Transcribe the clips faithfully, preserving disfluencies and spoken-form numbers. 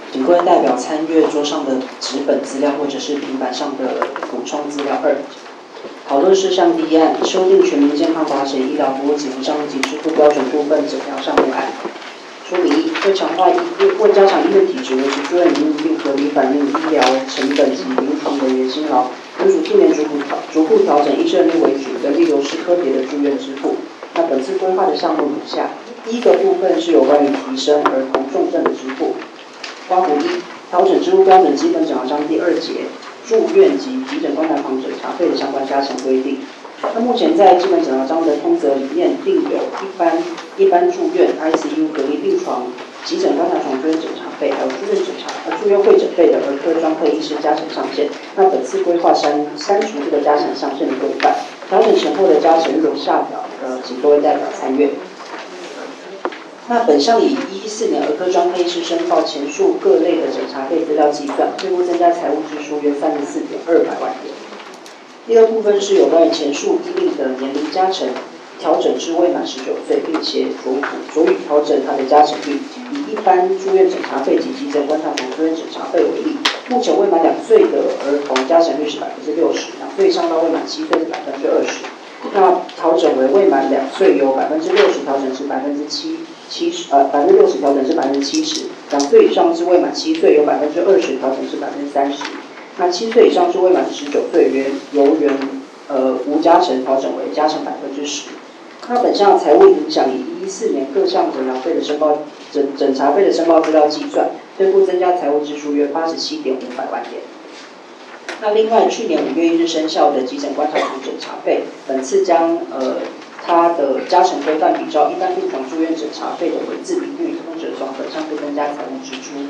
请各位代表参阅桌上的纸本资料或者是平板上的补充资料二。讨论事项第一案，修订全民健康保险医疗服务给付项目及支付标准部分诊疗项目案。说明一，为强化医为加强医院体制，维持住院营运并合理反映医疗成本及临床人员辛劳，本属近年逐步调逐步调整医师人力为主，人力流失科别的住院支付。那本次规划的项目如下：第一个部分是有关于提升儿童重症的支付。括弧一，调整支付标准基本诊疗章第二节住院及急诊观察房诊查费的相关加强规定。那目前在基本诊疗章的通则里面定有一般一般住院 I C U 隔离病床、急诊观察床住院检查费，还有住院检查呃住院会诊费的儿科专科医师加成上限。那本次规划删删除这个加成上限的规范，调整前后的加成如下表，呃，请各位代表参阅。那本项以一四年儿科专科医师申报前述各类的检查费资料计算，最多增加财务支出约三十四点二百万元。第二部分是有关于前述医令的年龄加成，调整至未满十九岁，并且酌酌予调整它的加成率，以一般住院检查费及急诊观察床住院检查费为例，目前未满两岁的儿童加成率是百分之六十，两岁以上到未满七岁是百分之二十。那调整为未满两岁由百分之六十调整至百分之七七十，呃百分之六十调整至百分之七十，两岁以上至未满七岁由百分之二十调整至百分之三十。那七岁以上至未满十九岁，原由原呃无加成调整为加成百分之十。那本项财务影响以一四年各项诊疗费的申报诊诊查费的申报资料计算，对部增加财务支出约八十七点五百万元。那另外，去年五月一日生效的急诊观察床检查费，本次将呃它的加成规范比照一般病床住院检查费的文字比率，通者从本项不增加财务支出。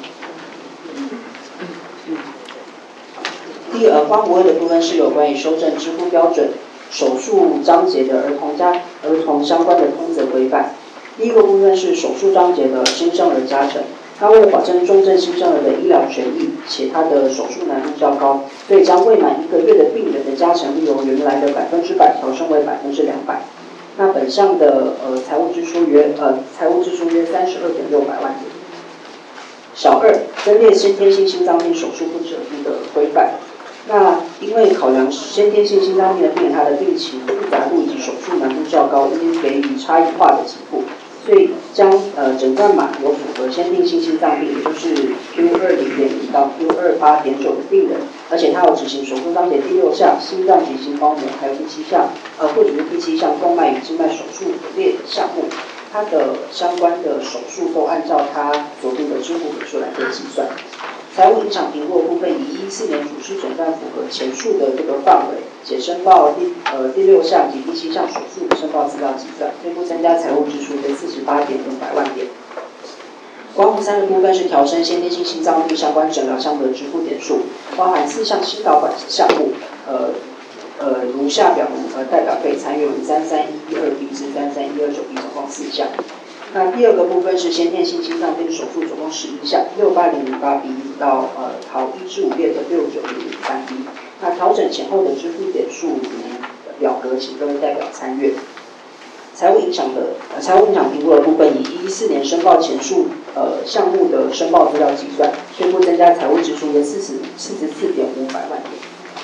第二，括弧二的部分是有关于修正支付标准手术章节的儿童加儿童相关的通则规范。第一个部分是手术章节的新生儿加成，它为了保证重症新生儿的医疗权益，且它的手术难度较高，所以将未满一个月的病人的加成率由原来的百分之百调升为百分之两百。那本项的呃财务支出约呃财务支出约三十二点六百万元。小二，增列先天性心脏病手术不折付的规范。那因为考量先天性心脏病的病人，他的病情复杂度以及手术难度较高，应给予差异化的给付，所以将呃诊断码有符合先天性心脏病，也就是 Q 二零点零到 Q 二八点九的病人，而且他有执行手术章节第六项心脏及心包膜，还有第七项呃或者是第七项动脉与静脉手术列的项目，它的相关的手术都按照它所定的支付笔数来做计算。财务影响评估的部分，以一四年主事诊断符合前述的这个范围，且申报第呃第六项及第七项手术的申报资料计算，对部增加财务支出约四十八点五百万元。括弧三的部分是调升先天性心脏病相关诊疗项目的支付点数，包含四项心导管项目，呃呃如下表呃代表可以参阅如三三一一二 B 至三三一二九 B 总共四项。那第二个部分是先天性心脏病手术，总共十一项，六八零零八 B 到呃考一至五列的六九零零三 B。那调整前后的支付点数如表格，请各位代表参阅。财务影响的呃财务影响评估的部分，以一四年申报前述呃项目的申报资料计算，宣布增加财务支出约四十四十四点五百万元。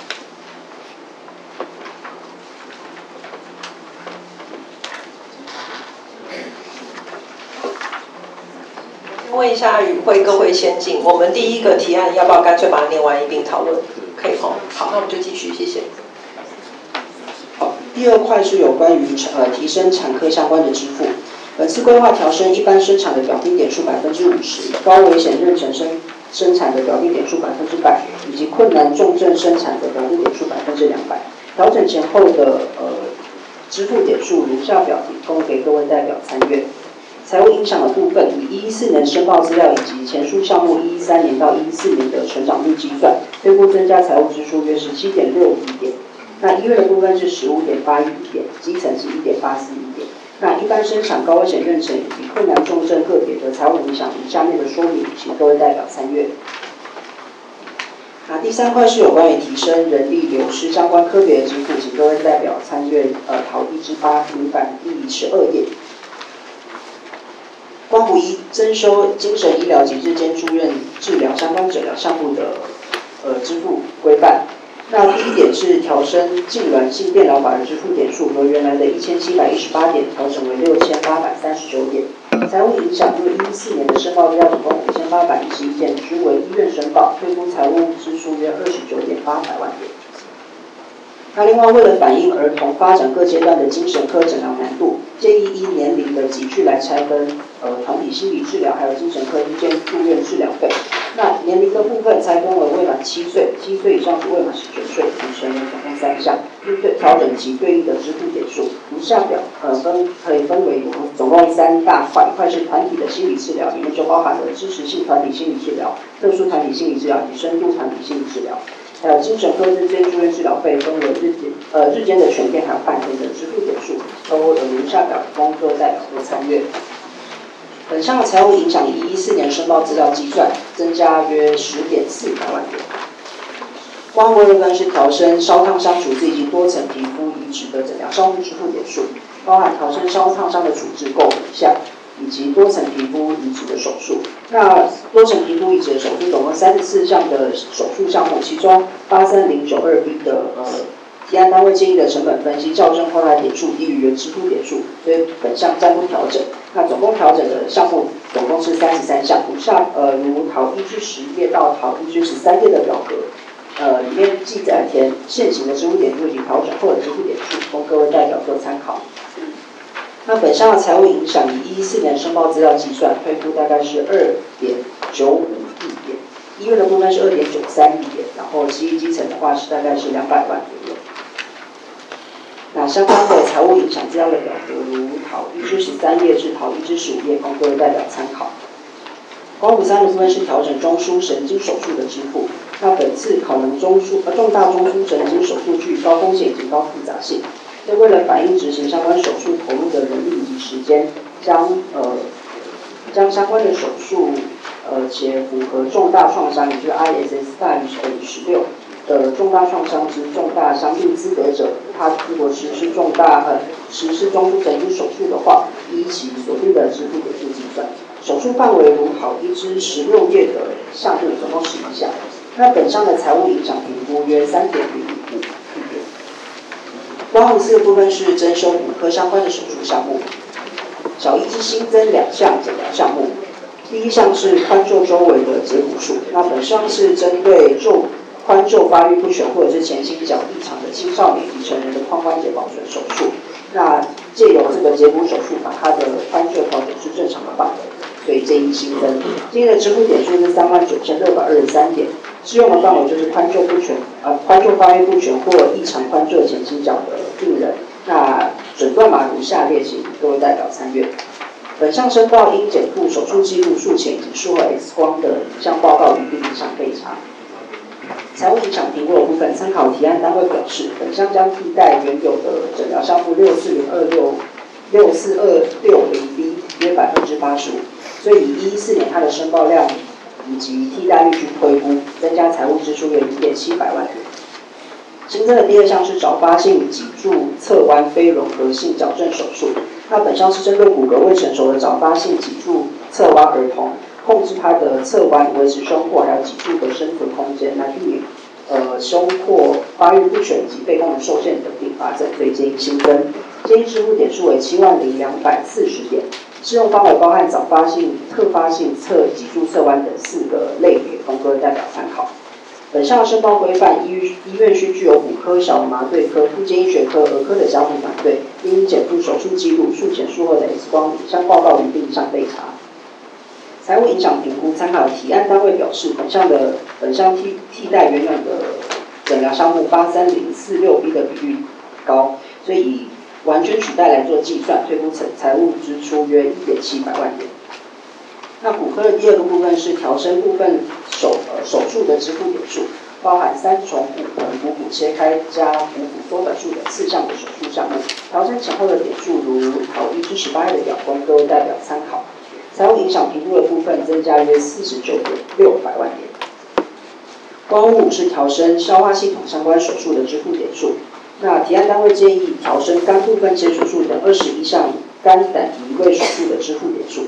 问一下与会各位先进，我们第一个提案要不要干脆把它念完一并讨论？可以吼，好，那我们就继续，谢谢。 好，第二块是有关于呃提升产科相关的支付。本次规划调升一般生产的表定点数百分之五十，高危险妊娠生生产的表定点数百分之百，以及困难重症生产的表定点数百分之两百。调整前后的呃支付点数如下表，提供给各位代表参阅。财务影响的部分，以一四年申报资料以及前述项目一三年到一四年的成长率计算，对部增加财务支出约十七点六五亿点。那医院的部分是十五点八一亿点，基层是一点八四亿点。那一般生产、高危险妊娠以及困难重症个别的财务影响，以下面的说明，请各位代表参阅。那第三块是有关于提升人力流失相关科别的支付，请各位代表参阅呃考一至八平板第十二页。括光谱一征收精神医疗及日间住院治疗相关诊疗项目的呃支付规范。那第一点是调升痉挛性电脑法的支付点数，由原来的一千七百一十八点调整为六千八百三十九点。财务影响，因为一四年的申报资料总共五千八百一十一件，均为医院申报，推估财务支出约二十九点八百万元。那另外，为了反映儿童发展各阶段的精神科诊疗难度，建议依年龄的集聚来拆分，呃，团体心理治疗还有精神科日间住院治疗费。那年龄的部分拆分为未满七岁、七岁以上是未满十九岁及成人，总共三项，对调整其对应的支付点数。如下表呃分可以分为总共三大块，一块是团体的心理治疗，里面就包含了支持性团体心理治疗、特殊团体心理治疗及深度团体心理治疗。还有精神科日间住院治疗费分为日间呃日间的全天还有半天的支付点数，都由如下表工作代表做参阅。本项的财务影响以一四年申报资料计算，增加约十点四百万元。光部分是调升烧烫伤处置以及多层皮肤移植的诊疗项目支付点数，包含调升烧烫伤的处置购五项，以及多层皮肤移植的手术。那多层皮肤移植的手术总共三十四项的手术项目，其中八三零九二 B 的呃提案单位建议的成本分析校正后来点数低于原支付点数，所以本项暂不调整。那总共调整的项目总共是三十三项，如下呃如讨一至十页到讨一至十三页的表格，呃里面记载填现行的支付点数以及调整后的支付点数，供各位代表做参考。那本项的财务影响以一四年申报资料计算，推估大概是二点九五亿元，医院的部分是二点九三亿元，然后基基层的话是大概是两百万左右。那相关的财务影响资料的表格，如讨一至十三页至讨一至十五页，供各位代表参考。光谱三的部分是调整中枢神经手术的支付。那本次可能中枢呃重大中枢神经手术具高风险以及高复杂性，所以为了反映执行相关手术投入的人力以及时间，将呃将相关的手术呃且符合重大创伤，也就是 I S S 大于等于十六。的重大创伤之重大伤病资格者，他如果实施重大呃实施中枢神经手术的话，依其锁定的支付点数计算。手术范围如讨一至十六页的项目，总共十一项。那本项的财务影响评估约三点零五亿元。光谱四的部分是征收骨科相关的手术项目，小一之新增两项诊疗项目。第一项是髋臼周围的截骨术，那本项是针对皱髋臼发育不全或者是前倾角异常的青少年及成人的髋关节保存手术，那借由这个截骨手术把它的髋臼调整是正常的范围，所以建议新增。今天的支付点数是三万九千六百二十三点，适用的范围就是髋臼不全呃髋臼发育不全或异常髋臼前倾角的病人。那诊断码如下列，请各位代表参阅。本项申报应检附手术记录、术前以及术后 X 光的影像报告与病历上备查。财务影响评估的部分，参考提案单位表示，本项将替代原有的诊疗项目六四零二六六四二六零 B 约百分之八十五，所以以一四年它的申报量以及替代率去推估，增加财务支出约一点七百万元。新增的第二项是早发性脊柱侧弯非融合性矫正手术，那本项是针对骨骼未成熟的早发性脊柱侧弯儿童，控制它的侧弯，维持胸廓还有脊柱的生存空间，来避免呃胸廓发育不全以及肺功能受限等并发症，所以建议新增。建议支付点数为七万零两百四十点，适用范围包含早发性、特发性侧脊柱侧弯等四个类别，供各位代表参考。本项申报规范，医医院需具有骨科、小儿麻醉科、复健医学科、儿科的家属团队，应检附手术记录、术前术后的 X 光影像报告与病历上备查。财务影响评估，参考提案单位表示，本项的本项替替代原有的诊疗项目八三零四六 B 的比率高，所以以完全取代来做计算，推估财务支出约一点七百万元。那骨科的第二个部分是调升部分手呃手术的支付点数，包含三重骨盆、股骨切开加股骨缩短术等四项的手术项目，调升前后的点数如考一至十八页的表，供各位代表参考。财务影响评估的部分增加约四十九点六百万元。光五是调升消化系统相关手术的支付点数，那提案单位建议调升肝部分切除术等二十一项肝胆胰胃手术的支付点数。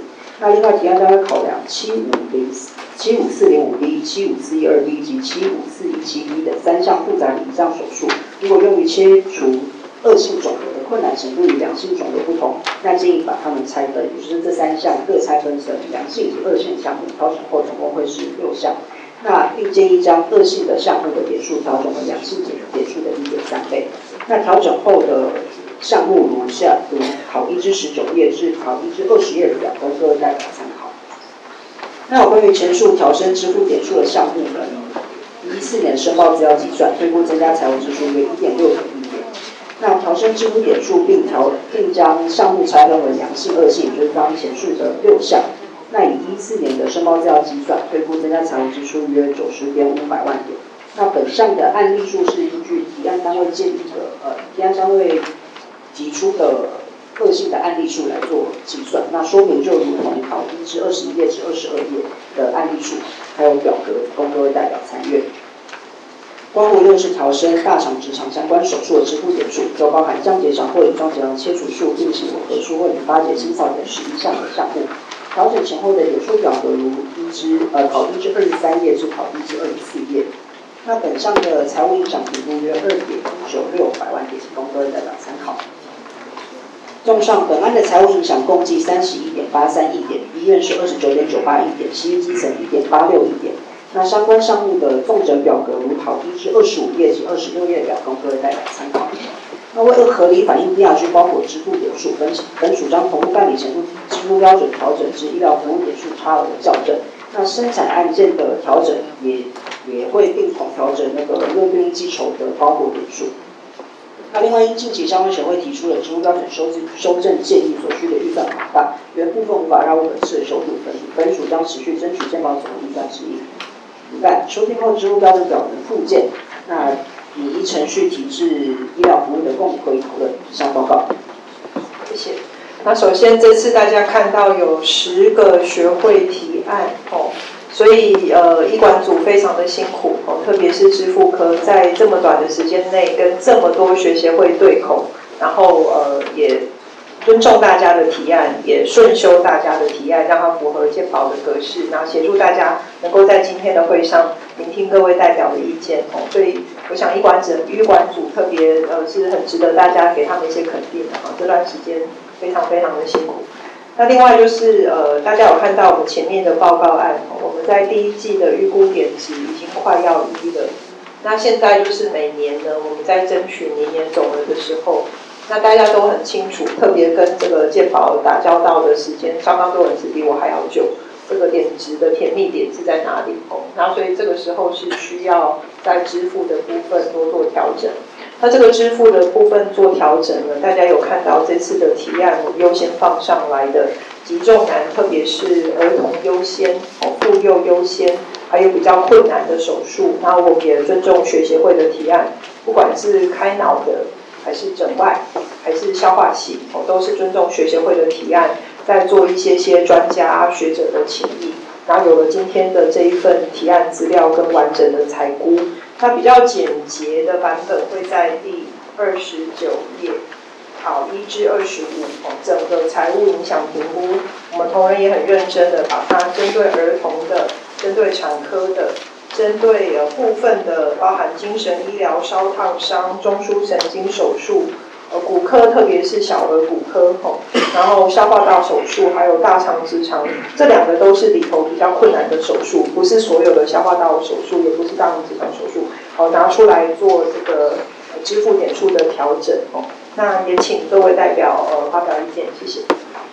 那另外提案将会考量七五零七五四零五 D、七五四一二 D 及七五四一七 D 等三项复杂以上手术，如果用于切除恶性肿瘤的困难程度与良性肿瘤不同，那建议把它们拆分，也就是这三项各拆分成良性及恶性项目，调整后总共会是六项。那并建议将恶性的项目的点数调整为良性点数的 一点三 倍。那调整后的项目如下，如考一至十九页至考一至二十页的表，供各位代表参考。那有关于前述调升支付点数的项目呢，一四年申报资料计算，推估增加财务支出约一点六亿元。那调升支付点数并调并将项目拆分为良性、恶性，就是刚刚前述的六项。那以一四年的申报资料计算，推估增加财务支出约九十点五百万元。那本项的案例数是依据提案单位建立的呃提案单位提出的恶性的案例数来做计算。那说明就如同考一至二十一页至二十二页的案例数，还有表格供各位代表参阅。光无论是调升大肠直肠相关手术的支付点数，就包含降结肠或乙状结肠切除术、并行吻合术或淋巴结清扫等十一项的项目。调整前后的点数表格如一至呃考一至二十三页至考一至二十四页。那本项的财务影响评估约二点九六百万点，供各位代表参考。综上，本案的财务影响共计三十一点八三亿点，医院是二十九点九八亿点，西医基层一点八六亿点。那相关项目的纵诊表格如考一至二十五页及二十六页表，供各位代表参考。那为了合理反映 D R G 包裹支付点数，本本主张同步办理前付支付标准调整至医疗服务点数差额的校正。那生产案件的调整也也会并同调整那个论病计酬的包裹点数。那另外，因近期相关协会提出了支付标准修正修正建议所需的预算庞大，原部分无法纳入本次的修订分，本属将持续争取健保总预算之一。另外，修订后支付标准表的附件，那以依程序提至医疗服务的共会讨论。以上报告。 谢谢。那首先这次大家看到有十个学会提案哦，所以呃医管组非常的辛苦哦，特别是支付科在这么短的时间内跟这么多学协会对口，然后呃也尊重大家的提案，也顺修大家的提案，让它符合健保的格式，然后协助大家能够在今天的会上聆听各位代表的意见哦。所以我想医管组医管组特别呃是很值得大家给他们一些肯定的哈，这段时间非常非常的辛苦。那另外就是呃大家有看到我们前面的报告案，我们在第一季的预估点值已经快要一了。那现在就是每年呢，我们在争取明年总额的时候。那大家都很清楚，特别跟这个健保打交道的时间，相当多人是比我还要久。这个点值的甜蜜点是在哪里？哦，那所以这个时候是需要在支付的部分多做调整。那这个支付的部分做调整呢，大家有看到这次的提案，我优先放上来的极重难，特别是儿童优先、哦妇幼优先，还有比较困难的手术。那我们也尊重学协会的提案，不管是开脑的。还是整外，还是消化系，哦，都是尊重学协会的提案，在做一些些专家学者的情谊，然后有了今天的这一份提案资料跟完整的采估。它比较简洁的版本会在第二十九页，考一至二十五，哦，整个财务影响评估，我们同仁也很认真的把它针对儿童的、针对产科的。针对呃部分的包含精神医疗、烧烫伤、中枢神经手术、呃骨科，特别是小儿骨科吼，然后消化道手术，还有大肠直肠，这两个都是里头比较困难的手术，不是所有的消化道手术，也不是大肠直肠手术，好拿出来做这个支付点数的调整哦。那也请各位代表呃发表意见，谢谢。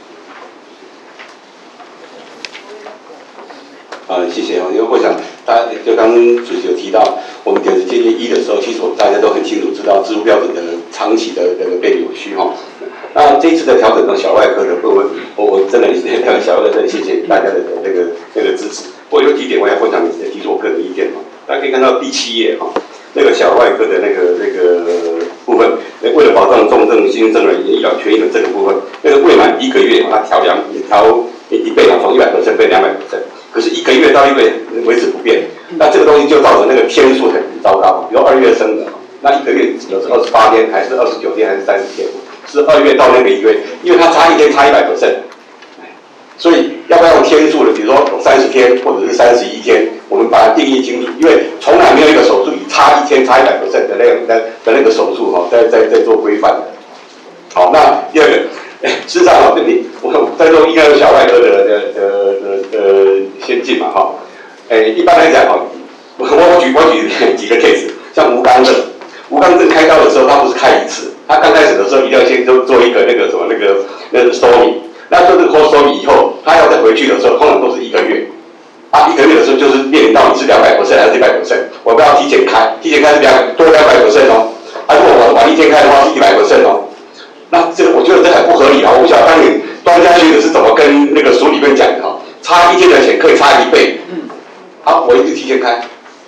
啊，谢谢哦，因为我想大家就刚刚主席有提到，我们点子建议一的时候，其实我们大家都很清楚知道支付标准的长期的那个被扭曲哈。那这一次的调整到小外科的部分，我我真的也是代表小外科真的谢谢大家的那个那个支持。不过有几点我也分享提出我个人意见哈。大家可以看到第七页哈，那个小外科的那个那个部分，为了保障重症新生儿医疗权益的这个部分，那个未满一个月，它调两调一倍嘛，从一百%变两百%。可是一个月到一个月维持不变，那这个东西就造成那个天数很糟糕。比如二月生的，那一个月指的是二十八天，还是二十九天，还是三十天？是二月到那个一个月，因为它差一天差一百%，所以要不要用天数的？比如说三十天或者是三十一天，我们把它定义清楚，因为从来没有一个手术以差一天差一百 percent 的那个的的那个手术哈，在在在做规范的。好，那第二个，事实上啊，你我在做医疗小外科的的的的的先进嘛哈，诶，一般来讲哈，我我举我举几个 case， 像吴刚正，吴刚正开刀的时候，他不是开一次，他刚开始的时候一定要先做做一个那个什么那个那个 stomy， 那做这个 stomy 以后，他要再回去的时候，通常都是一个月。啊，一个月的时候就是面临到你是两百 percent 还是一百 percent， 我不要提前开，提前开是两多两百 percent 哦，啊，如果我晚一天开的话是一百 percent 哦，那这个我觉得这很不合理啊！我不晓得当年专家学者是怎么跟那个署里面讲的哈，差一天的钱可以差一倍，嗯，好，我一定提前开，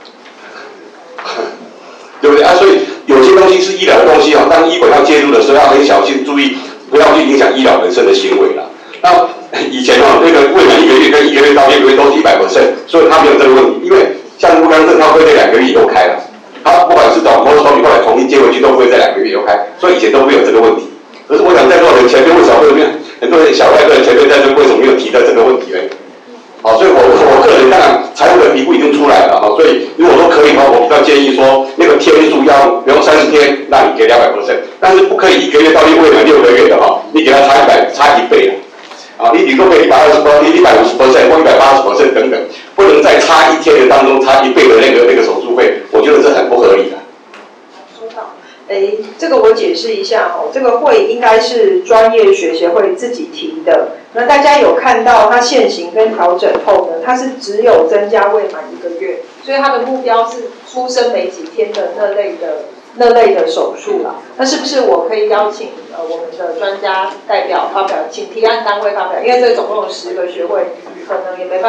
对不对啊？所以有些东西是医疗的东西啊，当医管要介入的时候要很小心，注意不要去影响医疗本身的行为啦。那以前哦，那个未满一个月跟一个月到六个月都是一百 percent， 所以他没有这个问题，因为像吴刚正他会在两个月以后开了，他不管是找摩托车，你后来重新接回去都不会在两个月以后开，所以以前都没有这个问题。可是我想在座人前面为什么会没有很多人小外科人前面在这为什么没有提到这个问题呢？好，所以我我个人当然财务的评估已经出来了哈，所以如果说可以的话，我比较建议说那个天数要比如三十天，那你给两百 percent， 但是不可以一个月到未满六个月的哈，你给他差一百差一倍了。啊，你顶多可以一百二十 percent， 你一百五十 percent 或一百八十 percent 等等，不能在差一天的当中差一倍的那个那个手术费，我觉得这很不合理的。 说到，哎，这个我解释一下哦，这个会应该是专业学协会自己提的。那大家有看到它现行跟调整后呢，它是只有增加未满一个月，所以它的目标是出生没几天的那类的。那类的手术啦，那是不是我可以邀请呃我们的专家代表发表，请提案单位发表？因为这总共有十个学会，可能也没办法。